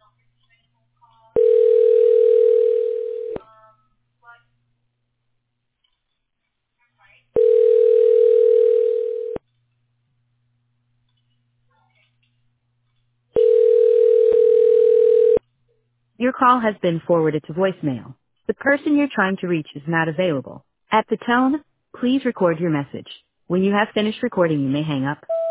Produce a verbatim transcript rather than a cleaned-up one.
Your call has been forwarded to voicemail. The person you're trying to reach is not available. At the tone, please record your message. When you have finished recording, you may hang up.